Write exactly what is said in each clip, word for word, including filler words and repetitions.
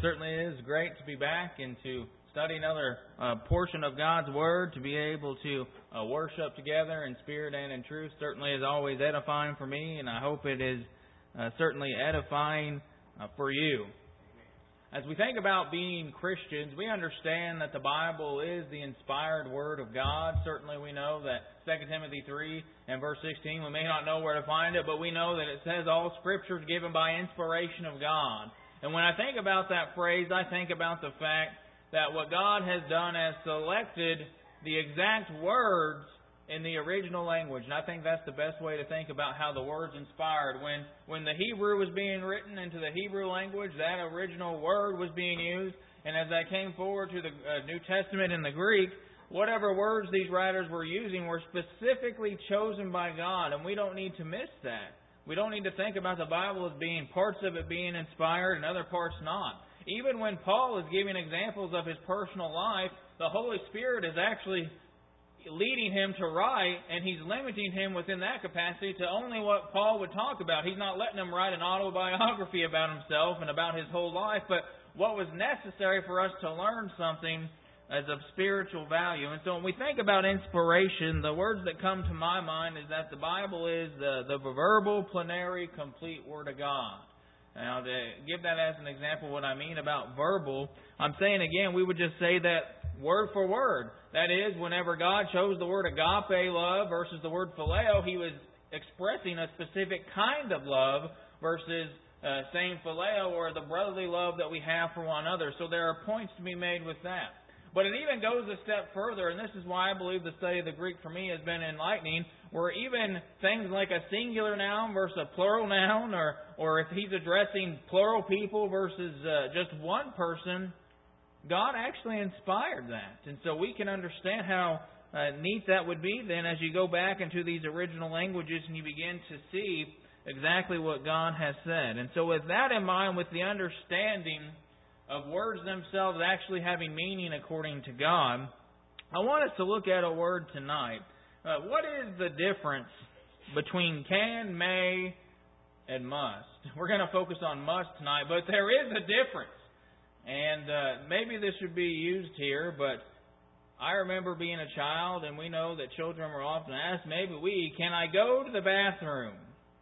Certainly it is great to be back and to study another uh, portion of God's Word, to be able to uh, worship together in spirit and in truth. Certainly is always edifying for me, and I hope it is uh, certainly edifying uh, for you. As we think about being Christians, we understand that the Bible is the inspired Word of God. Certainly we know that Second Timothy three and verse sixteen, we may not know where to find it, but we know that it says all Scripture is given by inspiration of God. And when I think about that phrase, I think about the fact that what God has done is selected the exact words in the original language. And I think that's the best way to think about how the Word's inspired. When when the Hebrew was being written into the Hebrew language, that original word was being used. And as I came forward to the uh, New Testament in the Greek, whatever words these writers were using were specifically chosen by God. And we don't need to miss that. We don't need to think about the Bible as being parts of it being inspired and other parts not. Even when Paul is giving examples of his personal life, the Holy Spirit is actually leading him to write, and He's limiting him within that capacity to only what Paul would talk about. He's not letting him write an autobiography about himself and about his whole life, but what was necessary for us to learn something as of spiritual value. And so when we think about inspiration, the words that come to my mind is that the Bible is the, the verbal, plenary, complete Word of God. Now, to give that as an example, what I mean about verbal, I'm saying again, we would just say that word for word. That is, whenever God chose the word agape love versus the word phileo, He was expressing a specific kind of love versus uh, saying phileo or the brotherly love that we have for one another. So there are points to be made with that. But it even goes a step further, and this is why I believe the study of the Greek for me has been enlightening, where even things like a singular noun versus a plural noun, or, or if he's addressing plural people versus uh, just one person, God actually inspired that. And so we can understand how uh, neat that would be then as you go back into these original languages and you begin to see exactly what God has said. And so with that in mind, with the understanding of words themselves actually having meaning according to God, I want us to look at a word tonight. Uh, what is the difference between can, may, and must? We're going to focus on must tonight, but there is a difference. And uh, maybe this should be used here, but I remember being a child, and we know that children were often asked, maybe we, can I go to the bathroom?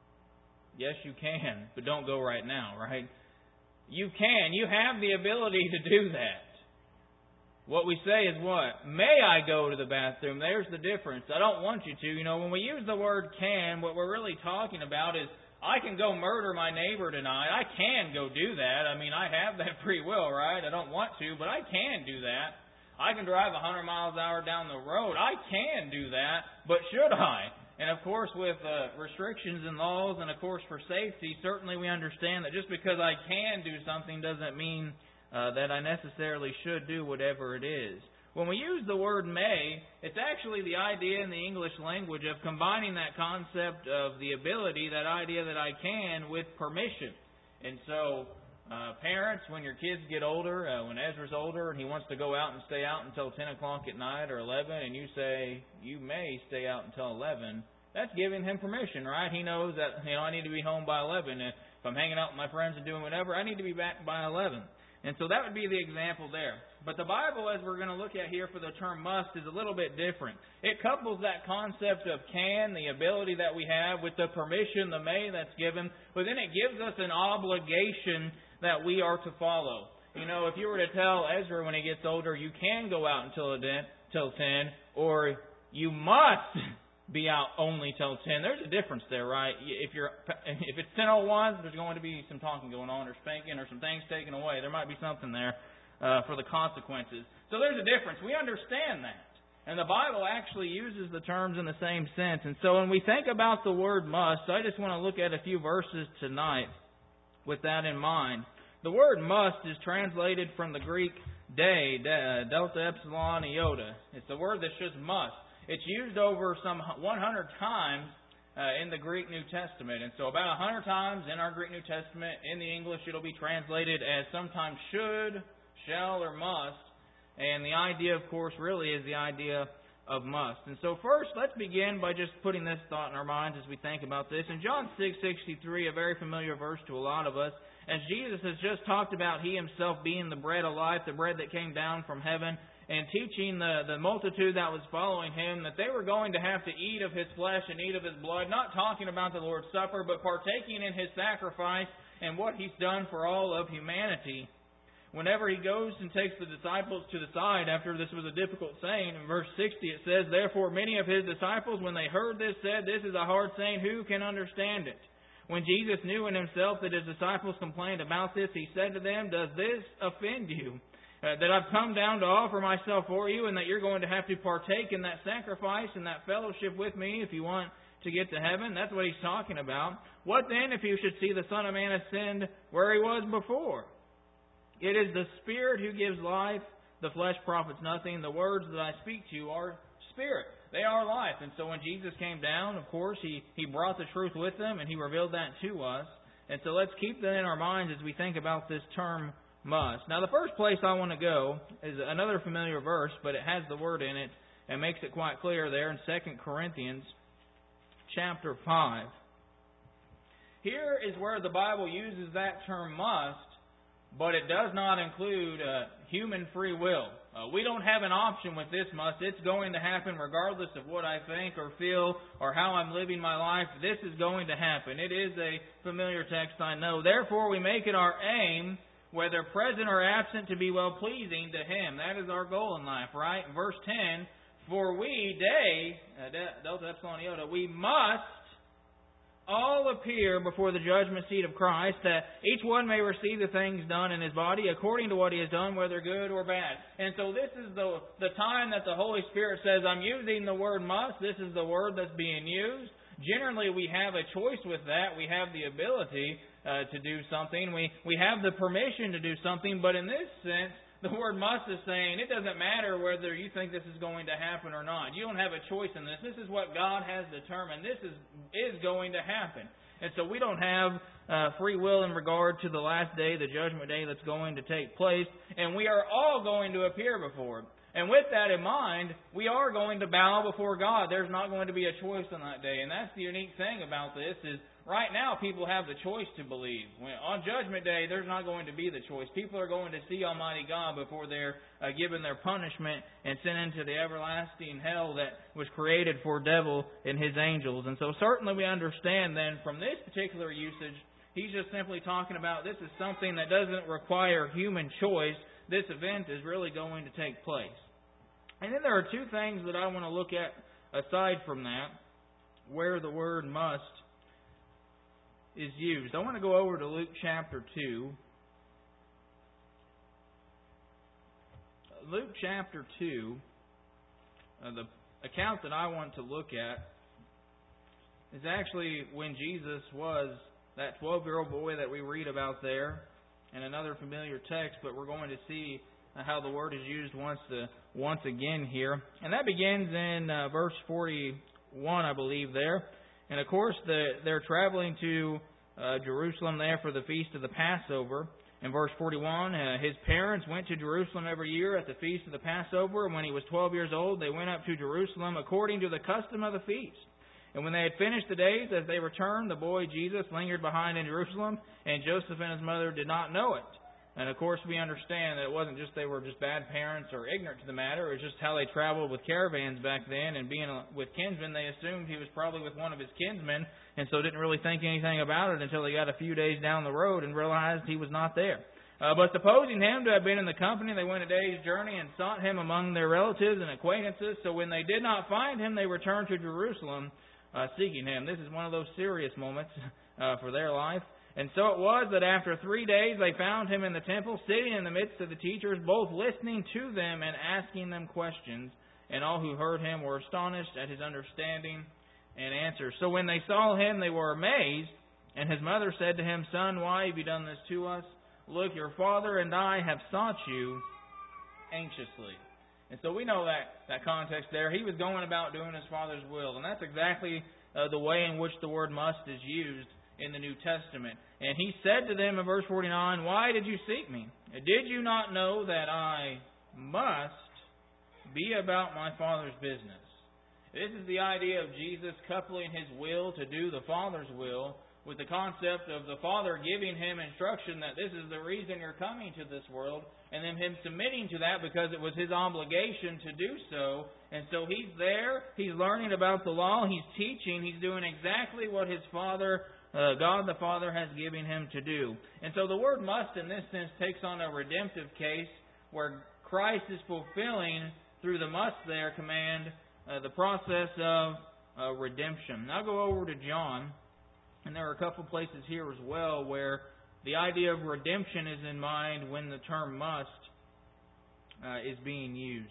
Yes, you can, but don't go right now, right? You can. You have the ability to do that. What we say is what? May I go to the bathroom? There's the difference. I don't want you to. You know, when we use the word can, what we're really talking about is I can go murder my neighbor tonight. I can go do that. I mean, I have that free will, right? I don't want to, but I can do that. I can drive one hundred miles an hour down the road. I can do that, but should I? And of course, with uh, restrictions and laws, and of course for safety, certainly we understand that just because I can do something doesn't mean uh, that I necessarily should do whatever it is. When we use the word may, it's actually the idea in the English language of combining that concept of the ability, that idea that I can, with permission. And so, uh, parents, when your kids get older, uh, when Ezra's older and he wants to go out and stay out until ten o'clock at night or eleven, and you say, you may stay out until eleven, that's giving him permission, right? He knows that, you know, I need to be home by eleven. If I'm hanging out with my friends and doing whatever, I need to be back by eleven. And so that would be the example there. But the Bible, as we're going to look at here for the term must, is a little bit different. It couples that concept of can, the ability that we have, with the permission, the may that's given, but then it gives us an obligation that we are to follow. You know, if you were to tell Ezra when he gets older, you can go out until ten, or you must be out only till ten. There's a difference there, right? If you're if it's ten oh one, there's going to be some talking going on, or spanking, or some things taken away. There might be something there uh, for the consequences. So there's a difference. We understand that. And the Bible actually uses the terms in the same sense. And so when we think about the word must, I just want to look at a few verses tonight with that in mind. The word must is translated from the Greek de, de delta, epsilon, iota. It's the word that's just must. It's used over some one hundred times uh, in the Greek New Testament. And so about one hundred times in our Greek New Testament, in the English, it'll be translated as sometimes should, shall, or must. And the idea, of course, really is the idea of must. And so first, let's begin by just putting this thought in our minds as we think about this. In John six sixty-three, a very familiar verse to a lot of us, As Jesus has just talked about He Himself being the bread of life, the bread that came down from heaven, and teaching the, the multitude that was following Him that they were going to have to eat of His flesh and eat of His blood, not talking about the Lord's Supper, but partaking in His sacrifice and what He's done for all of humanity. Whenever He goes and takes the disciples to the side after this was a difficult saying, in verse sixty it says, "Therefore many of His disciples, when they heard this, said, 'This is a hard saying, who can understand it?' When Jesus knew in Himself that His disciples complained about this, He said to them, 'Does this offend you? Uh, that I've come down to offer Myself for you, and that you're going to have to partake in that sacrifice and that fellowship with Me if you want to get to heaven?'" That's what He's talking about. "What then if you should see the Son of Man ascend where He was before? It is the Spirit who gives life. The flesh profits nothing. The words that I speak to you are Spirit. They are life." And so when Jesus came down, of course, He, he brought the truth with Him, and He revealed that to us. And so let's keep that in our minds as we think about this term, must. Now, the first place I want to go is another familiar verse, but it has the word in it and makes it quite clear there in Second Corinthians chapter five. Here is where the Bible uses that term must, but it does not include uh, human free will. Uh, we don't have an option with this must. It's going to happen regardless of what I think or feel or how I'm living my life. This is going to happen. It is a familiar text, I know. "Therefore we make it our aim, whether present or absent, to be well-pleasing to Him." That is our goal in life, right? Verse ten, "For we, day," uh, Delta Epsilon Iota, "we must all appear before the judgment seat of Christ, that each one may receive the things done in his body according to what he has done, whether good or bad." And so this is the the time that the Holy Spirit says, I'm using the word must. This is the word that's being used. Generally, we have a choice with that. We have the ability uh, to do something. We, we have the permission to do something. But in this sense, the word must is saying it doesn't matter whether you think this is going to happen or not. You don't have a choice in this. This is what God has determined. This is is going to happen. And so we don't have uh, free will in regard to the last day, the judgment day that's going to take place. And we are all going to appear before Him. And with that in mind, we are going to bow before God. There's not going to be a choice on that day. And that's the unique thing about this is right now people have the choice to believe. When, on Judgment Day, there's not going to be the choice. People are going to see Almighty God before they're uh, given their punishment and sent into the everlasting hell that was created for devil and his angels. And so certainly we understand then from this particular usage, he's just simply talking about this is something that doesn't require human choice. This event is really going to take place. And then there are two things that I want to look at aside from that, where the word must is used. I want to go over to Luke chapter two. Luke chapter two, uh, the account that I want to look at is actually when Jesus was that twelve-year-old boy that we read about there, and another familiar text, but we're going to see how the word is used once the, once again here. And that begins in uh, verse forty-one, I believe, there. And of course, the, they're traveling to uh, Jerusalem there for the feast of the Passover. In verse forty-one, uh, his parents went to Jerusalem every year at the feast of the Passover. And when he was twelve years old, they went up to Jerusalem according to the custom of the feast. And when they had finished the days, as they returned, the boy Jesus lingered behind in Jerusalem, and Joseph and his mother did not know it. And of course, we understand that it wasn't just they were just bad parents or ignorant to the matter. It was just how they traveled with caravans back then. And being with kinsmen, they assumed he was probably with one of his kinsmen, and so didn't really think anything about it until they got a few days down the road and realized he was not there. Uh, but supposing him to have been in the company, they went a day's journey and sought him among their relatives and acquaintances. So when they did not find him, they returned to Jerusalem, Uh, seeking him. This is one of those serious moments uh, for their life. And so it was that after three days they found him in the temple, sitting in the midst of the teachers, both listening to them and asking them questions. And all who heard him were astonished at his understanding and answers. So when they saw him, they were amazed. And his mother said to him, "Son, why have you done this to us? Look, your father and I have sought you anxiously." And so we know that, that context there. He was going about doing his Father's will. And that's exactly uh, the way in which the word must is used in the New Testament. And he said to them in verse forty-nine, "Why did you seek me? Did you not know that I must be about my Father's business?" This is the idea of Jesus coupling his will to do the Father's will with the concept of the Father giving him instruction that this is the reason you're coming to this world, and then him submitting to that because it was his obligation to do so. And so he's there, he's learning about the law, he's teaching, he's doing exactly what his Father, uh, God the Father, has given him to do. And so the word must in this sense takes on a redemptive case where Christ is fulfilling through the must there command uh, the process of uh, redemption. Now go over to John. And there are a couple places here as well where the idea of redemption is in mind when the term must uh, is being used.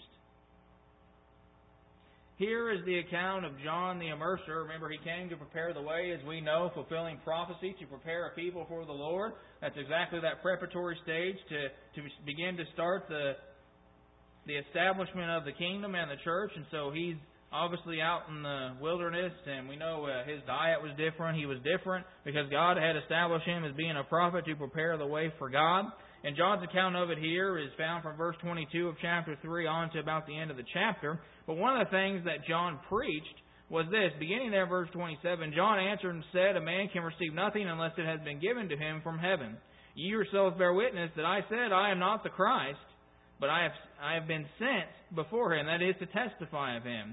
Here is the account of John the Immerser. Remember, he came to prepare the way, as we know, fulfilling prophecy, to prepare a people for the Lord. That's exactly that preparatory stage to, to begin to start the, the establishment of the kingdom and the church. And so he's obviously out in the wilderness, and we know uh, his diet was different. He was different because God had established him as being a prophet to prepare the way for God. And John's account of it here is found from verse twenty-two of chapter three on to about the end of the chapter. But one of the things that John preached was this. Beginning there, verse twenty-seven, John answered and said, a man can receive nothing unless it has been given to him from heaven. You yourselves bear witness that I said, I am not the Christ, but I have, I have been sent before him, that is, to testify of him.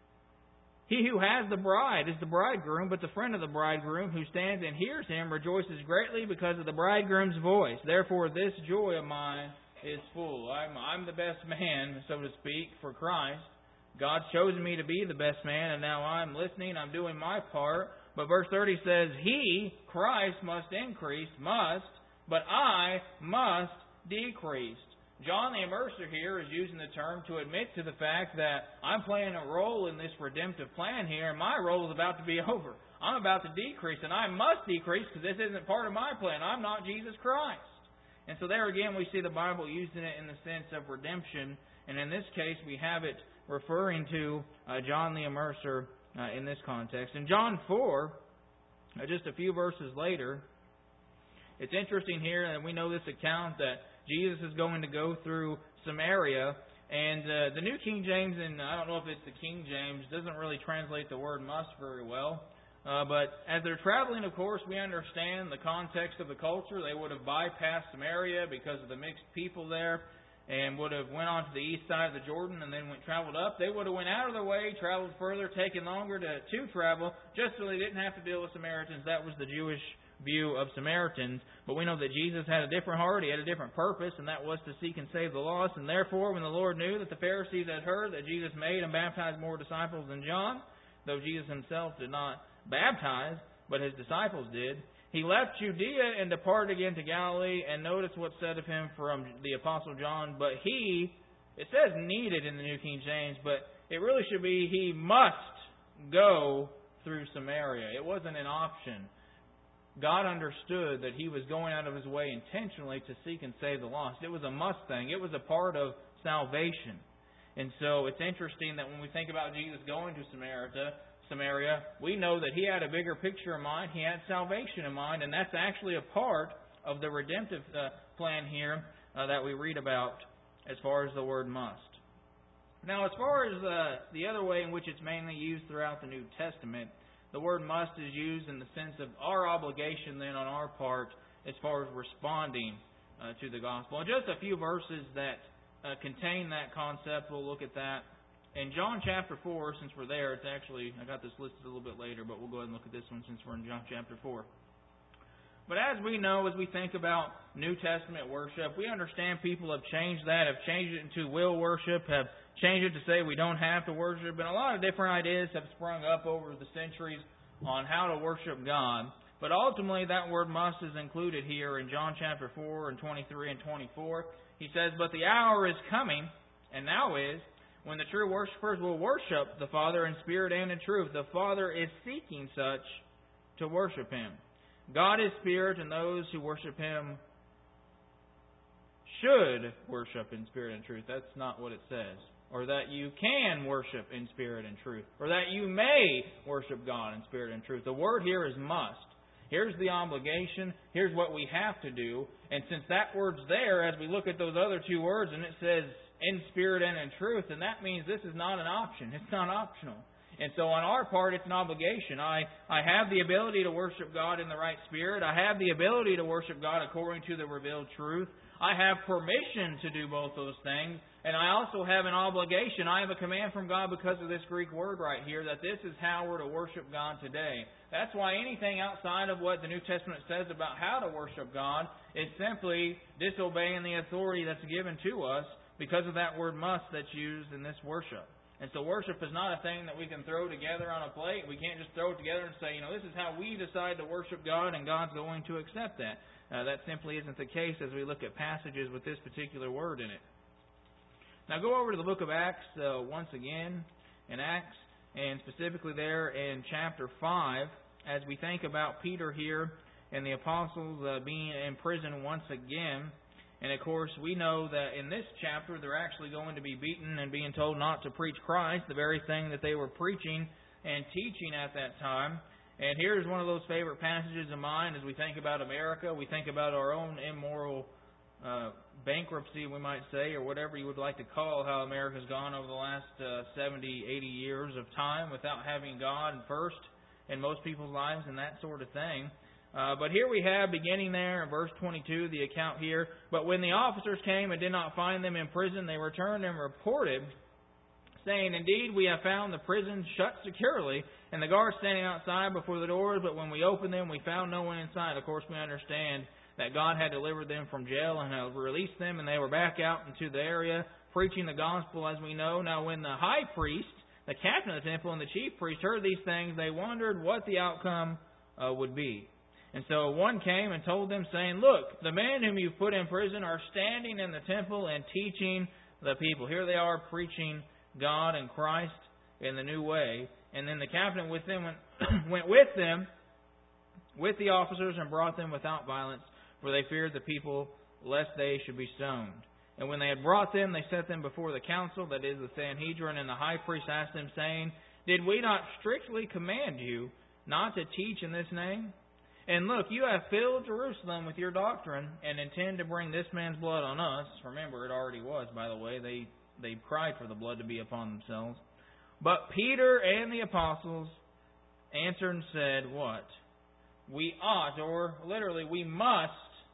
He who has the bride is the bridegroom, but the friend of the bridegroom who stands and hears him rejoices greatly because of the bridegroom's voice. Therefore this joy of mine is full. I'm, I'm the best man, so to speak, for Christ. God's chosen me to be the best man, and now I'm listening, I'm doing my part. But verse thirty says, He, Christ, must increase, must, but I must decrease. John the Immerser here is using the term to admit to the fact that I'm playing a role in this redemptive plan here, and my role is about to be over. I'm about to decrease, and I must decrease because this isn't part of my plan. I'm not Jesus Christ. And so there again we see the Bible using it in the sense of redemption, and in this case we have it referring to uh, John the Immerser uh, in this context. In John four, uh, just a few verses later, it's interesting here, and we know this account that Jesus is going to go through Samaria, and uh, the New King James, and I don't know if it's the King James, doesn't really translate the word must very well. Uh, but as they're traveling, of course, we understand the context of the culture. They would have bypassed Samaria because of the mixed people there, and would have went on to the east side of the Jordan and then went traveled up. They would have went out of their way, traveled further, taken longer to, to travel, just so they didn't have to deal with Samaritans. That was the Jewish view of Samaritans. But we know that Jesus had a different heart, He had a different purpose, and that was to seek and save the lost. And therefore, when the Lord knew that the Pharisees had heard that Jesus made and baptized more disciples than John, though Jesus Himself did not baptize, but His disciples did, He left Judea and departed again to Galilee. And notice what's said of Him from the Apostle John. But He, it says needed in the New King James, but it really should be He must go through Samaria. It wasn't an option. God understood that He was going out of His way intentionally to seek and save the lost. It was a must thing. It was a part of salvation. And so it's interesting that when we think about Jesus going to Samaria, Samaria, we know that He had a bigger picture in mind. He had salvation in mind, and that's actually a part of the redemptive uh, plan here uh, that we read about as far as the word must. Now, as far as uh, the other way in which it's mainly used throughout the New Testament, the word must is used in the sense of our obligation then on our part as far as responding uh, to the gospel. And just a few verses that uh, contain that concept, we'll look at that. In John chapter four, since we're there, it's actually, I got this listed a little bit later, but we'll go ahead and look at this one since we're in John chapter four. But as we know, as we think about New Testament worship, we understand people have changed that, have changed it into will worship, have changed it to say we don't have to worship, and a lot of different ideas have sprung up over the centuries on how to worship God. But ultimately, that word must is included here in John chapter four and twenty-three and twenty-four. He says, But the hour is coming, and now is, when the true worshipers will worship the Father in spirit and in truth. The Father is seeking such to worship Him. God is spirit, and those who worship Him should worship in spirit and truth. That's not what it says. Or that you can worship in spirit and truth. Or that you may worship God in spirit and truth. The word here is must. Here's the obligation. Here's what we have to do. And since that word's there, as we look at those other two words, and it says in spirit and in truth, and that means this is not an option. It's not optional. And so on our part, it's an obligation. I, I have the ability to worship God in the right spirit. I have the ability to worship God according to the revealed truth. I have permission to do both those things. And I also have an obligation. I have a command from God because of this Greek word right here that this is how we're to worship God today. That's why anything outside of what the New Testament says about how to worship God is simply disobeying the authority that's given to us because of that word must that's used in this worship. And so worship is not a thing that we can throw together on a plate. We can't just throw it together and say, you know, this is how we decide to worship God and God's going to accept that. Uh, that simply isn't the case as we look at passages with this particular word in it. Now go over to the book of Acts uh, once again, in Acts, and specifically there in chapter five, as we think about Peter here and the apostles uh, being in prison once again. And of course, we know that in this chapter they're actually going to be beaten and being told not to preach Christ, the very thing that they were preaching and teaching at that time. And here's one of those favorite passages of mine as we think about America. We think about our own immoral uh, bankruptcy, we might say, or whatever you would like to call how America's gone over the last uh, seventy, eighty years of time without having God first in most people's lives and that sort of thing. Uh, but here we have, beginning there in verse twenty-two, the account here. But when the officers came and did not find them in prison, they returned and reported, saying, Indeed, we have found the prison shut securely, and the guards standing outside before the doors. But when we opened them, we found no one inside. Of course, we understand that God had delivered them from jail and had released them, and they were back out into the area preaching the gospel, as we know. Now, when the high priest, the captain of the temple, and the chief priest heard these things, they wondered what the outcome uh, would be. And so one came and told them, saying, Look, the men whom you've put in prison are standing in the temple and teaching the people. Here they are preaching God and Christ in the new way. And then the captain with them went, went with them, with the officers, and brought them without violence, for they feared the people, lest they should be stoned. And when they had brought them, they set them before the council, that is the Sanhedrin, and the high priest asked them, saying, Did we not strictly command you not to teach in this name? And look, you have filled Jerusalem with your doctrine, and intend to bring this man's blood on us. Remember, it already was, by the way. They they cried for the blood to be upon themselves. But Peter and the apostles answered and said, What? We ought, or literally, we must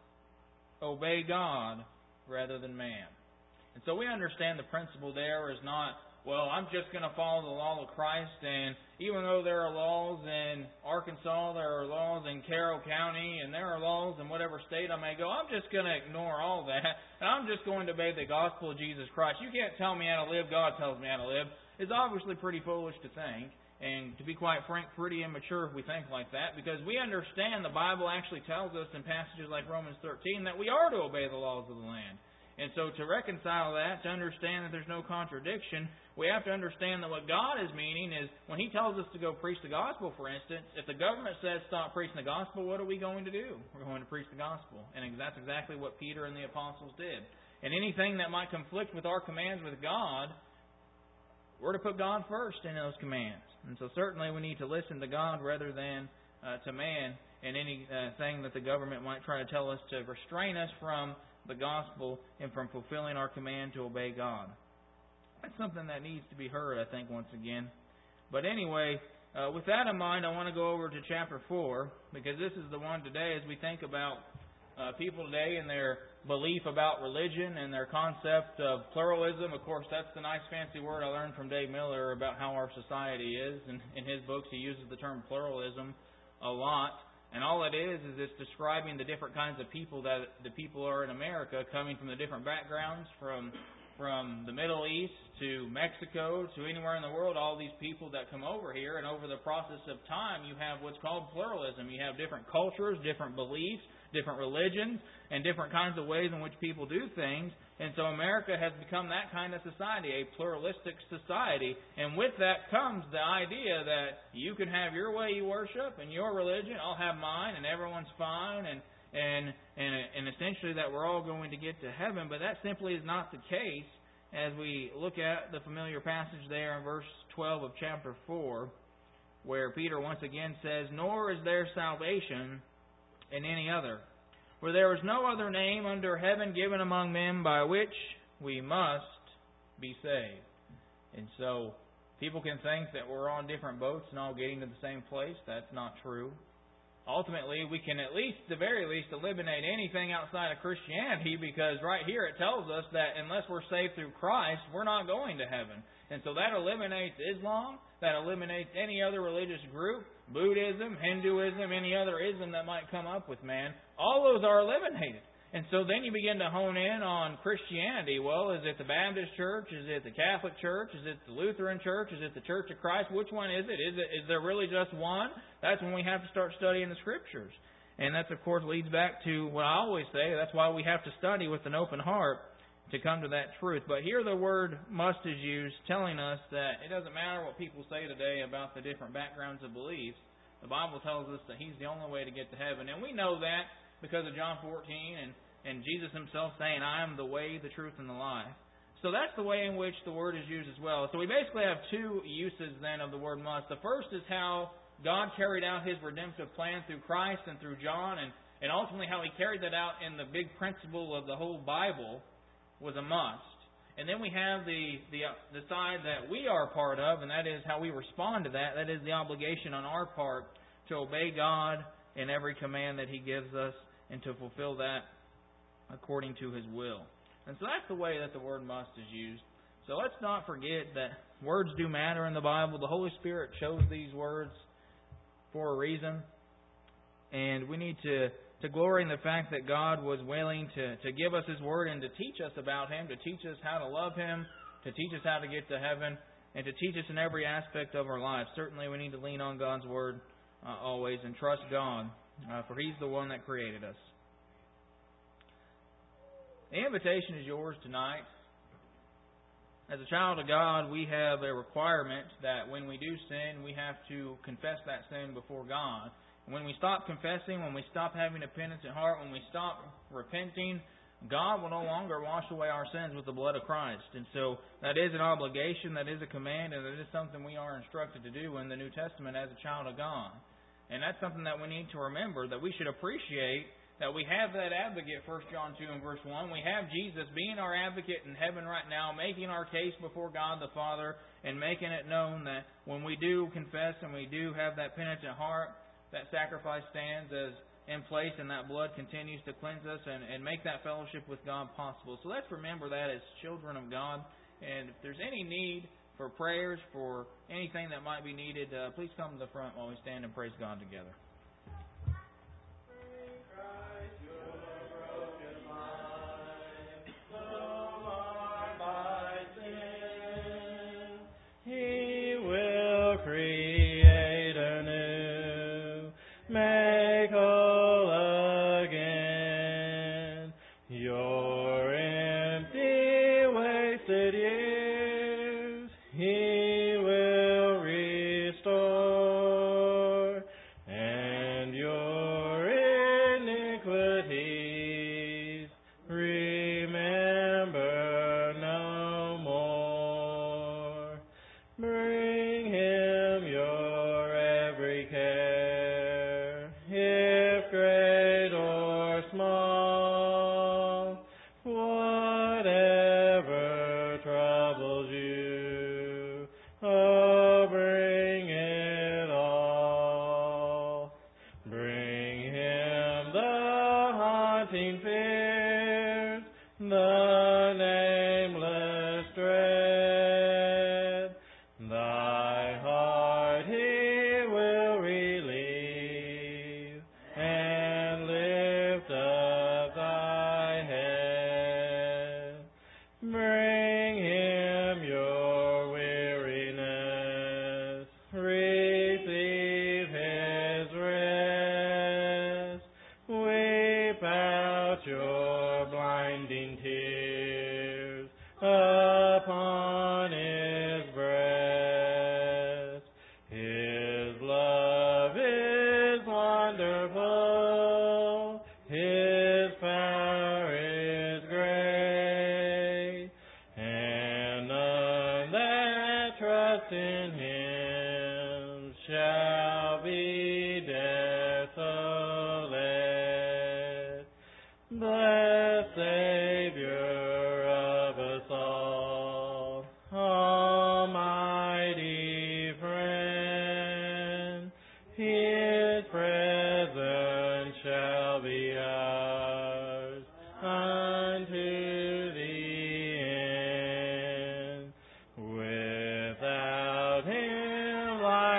obey God rather than man. And so we understand the principle there is not, well, I'm just going to follow the law of Christ, and even though there are laws in Arkansas, there are laws in Carroll County, and there are laws in whatever state I may go, I'm just going to ignore all that, and I'm just going to obey the gospel of Jesus Christ. You can't tell me how to live, God tells me how to live. It's obviously pretty foolish to think, and to be quite frank, pretty immature if we think like that, because we understand the Bible actually tells us in passages like Romans thirteen that we are to obey the laws of the land. And so to reconcile that, to understand that there's no contradiction, we have to understand that what God is meaning is when He tells us to go preach the gospel, for instance, if the government says stop preaching the gospel, what are we going to do? We're going to preach the gospel. And that's exactly what Peter and the apostles did. And anything that might conflict with our commands with God, we're to put God first in those commands. And so certainly we need to listen to God rather than uh, to man and anything that the government might try to tell us to restrain us from the gospel and from fulfilling our command to obey God. That's something that needs to be heard, I think, once again. But anyway, uh, with that in mind, I want to go over to chapter four, because this is the one today as we think about uh, people today and their belief about religion and their concept of pluralism. Of course, that's the nice fancy word I learned from Dave Miller about how our society is. And in his books, he uses the term pluralism a lot. And all it is, is it's describing the different kinds of people that the people are in America, coming from the different backgrounds, from from the Middle East to Mexico to anywhere in the world, all these people that come over here. And over the process of time, you have what's called pluralism. You have different cultures, different beliefs, different religions, and different kinds of ways in which people do things. And so America has become that kind of society, a pluralistic society. And with that comes the idea that you can have your way you worship and your religion, I'll have mine, and everyone's fine, and and and, and essentially that we're all going to get to heaven. But that simply is not the case as we look at the familiar passage there in verse twelve of chapter four, where Peter once again says, Nor is there salvation in any other, for there is no other name under heaven given among men by which we must be saved. And so People can think that we're on different boats and all getting to the same place. That's not true. Ultimately, we can at least, at the very least, eliminate anything outside of Christianity, because right here it tells us that unless we're saved through Christ, we're not going to heaven. And so that eliminates Islam, that eliminates any other religious group, Buddhism, Hinduism, any other ism that might come up with man. All those are eliminated. And so then you begin to hone in on Christianity. Well, is it the Baptist Church? Is it the Catholic Church? Is it the Lutheran Church? Is it the Church of Christ? Which one is it? Is it is there really just one? That's when we have to start studying the Scriptures. And that, of course, leads back to what I always say. That's why we have to study with an open heart to come to that truth. But here the word must is used, telling us that it doesn't matter what people say today about the different backgrounds of beliefs. The Bible tells us that He's the only way to get to heaven. And we know that because of John fourteen and, and Jesus Himself saying, I am the way, the truth, and the life. So that's the way in which the word is used as well. So we basically have two uses then of the word must. The first is how God carried out His redemptive plan through Christ and through John, and, and ultimately how He carried that out in the big principle of the whole Bible was a must. And then we have the, the, the side that we are a part of, and that is how we respond to that. That is the obligation on our part to obey God in every command that He gives us, and to fulfill that according to His will. And so that's the way that the word must is used. So let's not forget that words do matter in the Bible. The Holy Spirit chose these words for a reason. And we need to, to glory in the fact that God was willing to, to give us His word and to teach us about Him, to teach us how to love Him, to teach us how to get to heaven, and to teach us in every aspect of our lives. Certainly we need to lean on God's word uh, always and trust God. Uh, for He's the one that created us. The invitation is yours tonight. As a child of God, we have a requirement that when we do sin, we have to confess that sin before God. And when we stop confessing, when we stop having a penitent heart, when we stop repenting, God will no longer wash away our sins with the blood of Christ. And so that is an obligation, that is a command, and it is something we are instructed to do in the New Testament as a child of God. And that's something that we need to remember, that we should appreciate that we have that advocate, First John two and verse one. We have Jesus being our advocate in heaven right now, making our case before God the Father, and making it known that when we do confess and we do have that penitent heart, that sacrifice stands as in place, and that blood continues to cleanse us and, and make that fellowship with God possible. So let's remember that as children of God. And if there's any need for prayers, for anything that might be needed, uh, please come to the front while we stand and praise God together. He will create anew, make whole again your empty, wasted years. He will restore, and your iniquities remember no more. Bring Him your every care, if great or small, whatever troubles you, oh, bring it all. Bring Him the haunting fears, the nameless dread. Thy heart He will relieve, and lift up thy head. Bring Him your weariness, receive His rest. Weep out your blinding tears upon His breast. His love is wonderful, His power is great, and none that trust in Him shall be desolate. Blessed Savior of us all, Almighty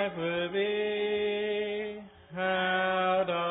life would be out of